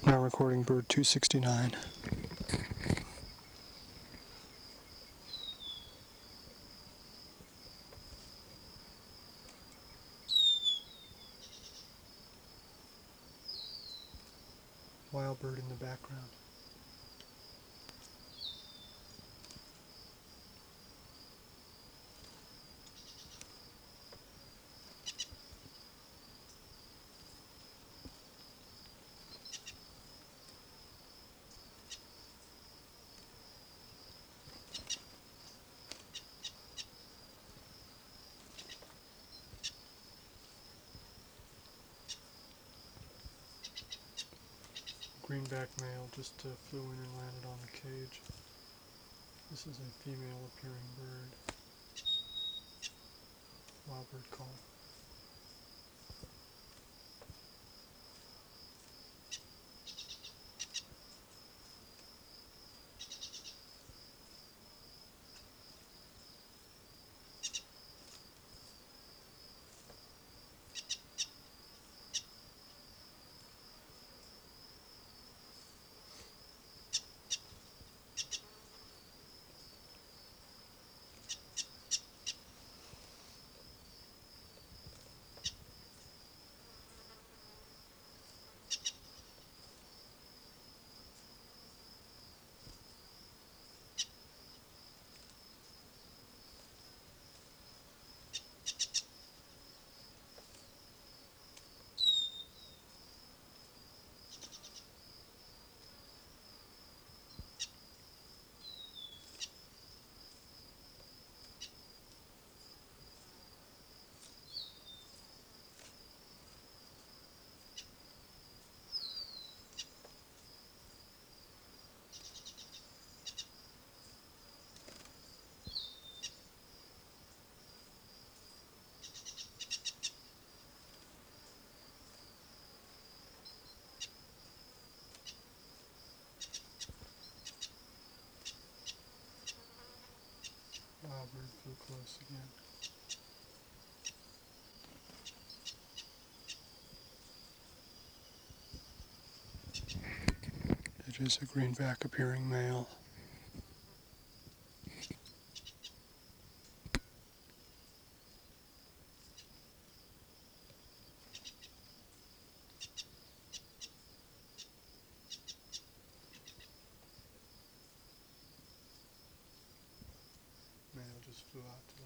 Now recording bird 269. Wild bird in the background. Greenback male just flew in and landed on the cage. This is a female appearing bird. Wild bird call. Wild bird flew close again. It is a greenback appearing male. Male just flew out to